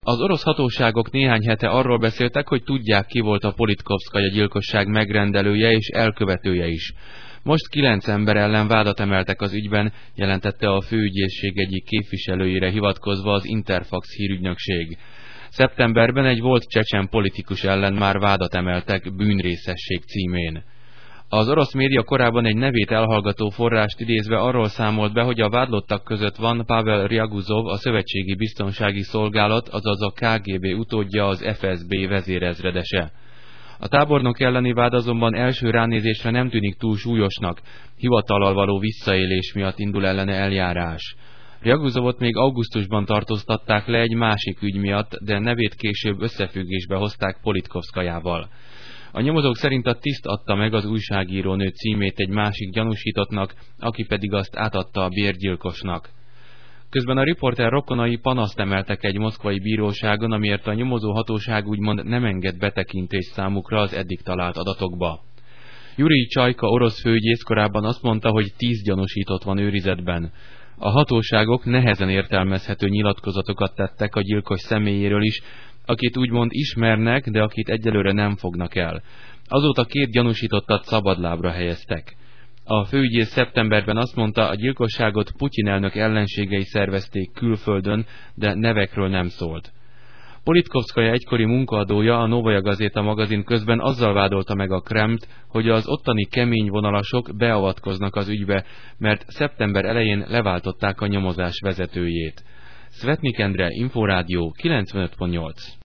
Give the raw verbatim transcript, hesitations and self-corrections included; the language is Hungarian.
Az orosz hatóságok néhány hete arról beszéltek, hogy tudják, ki volt a Politkovszkaja gyilkosság megrendelője és elkövetője is. Most kilenc ember ellen vádat emeltek az ügyben, jelentette a főügyészség egyik képviselőjére hivatkozva az Interfax hírügynökség. Szeptemberben egy volt csecsen politikus ellen már vádat emeltek bűnrészesség címén. Az orosz média korábban egy nevét elhallgató forrást idézve arról számolt be, hogy a vádlottak között van Pavel Ryaguzov, a Szövetségi Biztonsági Szolgálat, azaz a ká gé bé utódja, az ef es bé vezérezredese. A tábornok elleni vád azonban első ránézésre nem tűnik túl súlyosnak, hivatallal való visszaélés miatt indul ellene eljárás. Ryaguzovot még augusztusban tartóztatták le egy másik ügy miatt, de nevét később összefüggésbe hozták Politkovszkajával. A nyomozók szerint a tiszt adta meg az újságírónő címét egy másik gyanúsítottnak, aki pedig azt átadta a bérgyilkosnak. Közben a riporter rokonai panaszt emeltek egy moszkvai bíróságon, amiért a nyomozó hatóság úgymond nem enged betekintést számukra az eddig talált adatokba. Jurij Csajka orosz főügyész korábban azt mondta, hogy tíz gyanúsított van őrizetben. A hatóságok nehezen értelmezhető nyilatkozatokat tettek a gyilkos személyéről is, akit úgymond ismernek, de akit egyelőre nem fognak el. Azóta két gyanúsítottat szabadlábra helyeztek. A főügyész szeptemberben azt mondta, a gyilkosságot Putyin elnök ellenségei szervezték külföldön, de nevekről nem szólt. Politkovszkaja egykori munkaadója, a Novaja Gazeta magazin közben azzal vádolta meg a Kremlt, hogy az ottani kemény vonalasok beavatkoznak az ügybe, mert szeptember elején leváltották a nyomozás vezetőjét. Szvetnik Endre, Inforádió kilencvenöt pont nyolc.